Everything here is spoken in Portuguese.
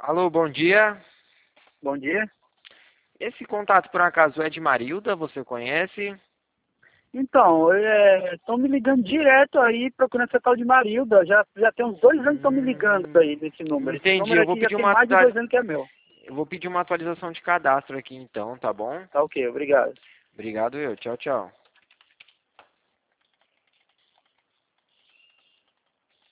Alô, bom dia. Bom dia. Esse contato por acaso é de Marilda, você conhece? Então, estão me ligando direto aí, procurando essa tal de Marilda. Já tem uns 2 anos que estão me ligando aí nesse número. Esse Entendi, número aqui já tem mais de 2 anos que é meu. eu vou pedir uma atualização de cadastro aqui então, tá bom? Tá ok, obrigado. Obrigado eu, tchau, tchau.